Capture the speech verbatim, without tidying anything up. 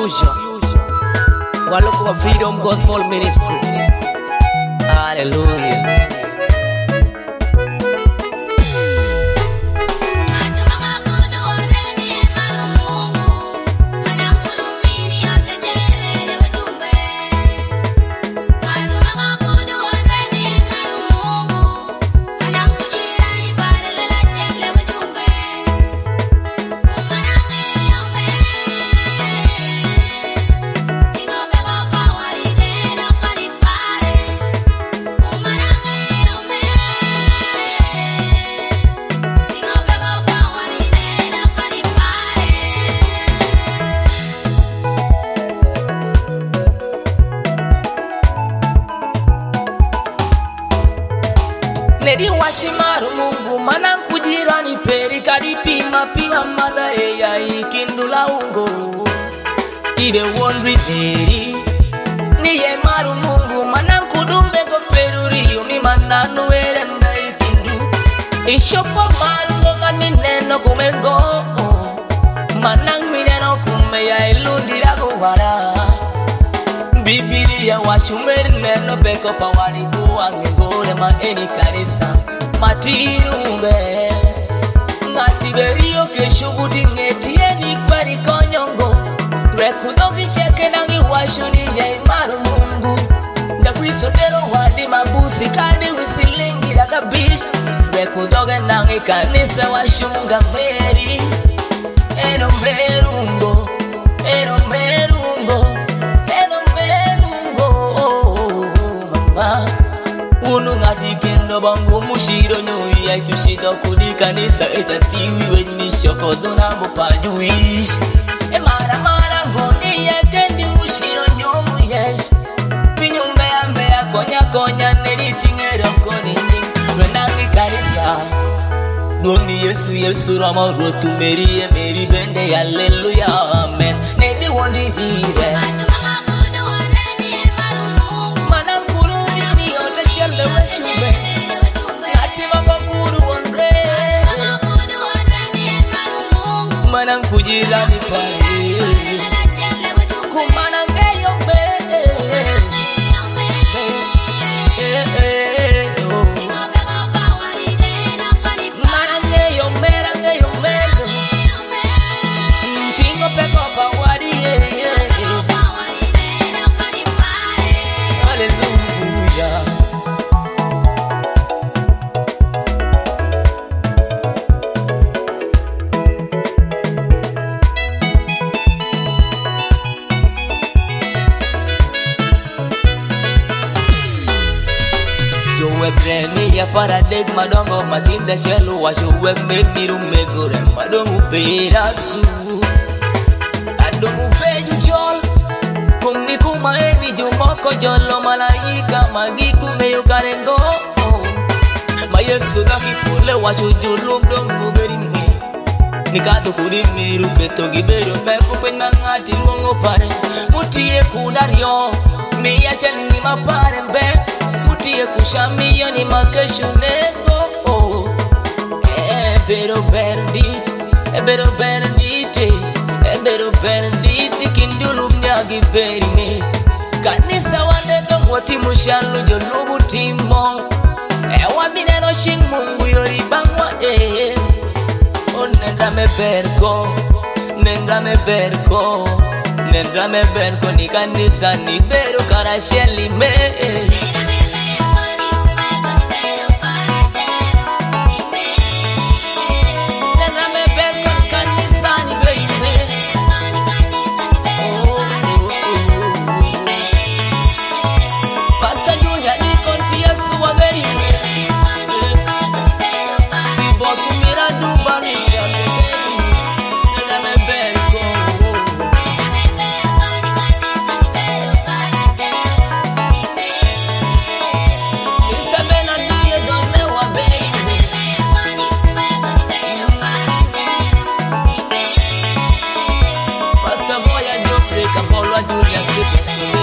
usual. We're looking for Freedom Gospel Ministry. Hallelujah. Nedi washimaru Mungu mana nkujirani peri kadi pima pima mada eya ikindula ungo ibe wondri peri niye maru Mungu mana nkudumbe go peruri yomi mana nuere mda ikindu ishopo maru ngonga nineno kumengo mana mineno kumeya ilundira kuwara Biblia washumeri neno beko pawari kuwange ngole ma eni kanisa matirumbe ngati berio keshubuti ngeti eni kweri konyongo rekudogi cheke nangi washuni ya imaru Mungu nda Kristo dero wadi mabusi kandi wisilingira kabish rekudoge nangi kanisa washumunga meri eno merungo eno merungo Unu ngati kendo bangu mushiro nyoi ya chushida kudi kanisa etatiwi weni shoko donambo pajuish E mara mara ngoni ya kendi mushiro nyomu yesh Pinyumbe ya mbea konya konya neriti ngero koni nying Wenangi kanisa Doni Yesu Yesu rama rotu meri e meri bende hallelujah amen Nedi wondi hire Manang kujirani pare Kumana ngeyo me Mana ngeyo me, ngeyo me Tingo peko pa wadi Hallelujah Jowe bremi ya paradigma dongo matinda shelu washuwe memiru megore madongu perasu Adongu peju jol Kumni kumaeni jumoko jolo malaika magiku meyo karengo Ma Yesu daki pole washu julum dongu berimi Nikatu kudimiru keto giberu Beku penangati luongo pare Mutie kudario Miya cheli mapare mbe Mutie kushamio ni makeshu nego oh. E bero berdit E bero berdite E bero berdite Kindulu mnyagi berime Kanisa wanendo wati mushalu jolubu timo E wabinero shing Mungu yori bangwa e Oh nendra me berko Nendra me berko Nendra me berko ni kanisa ni bero karasheli me Julia,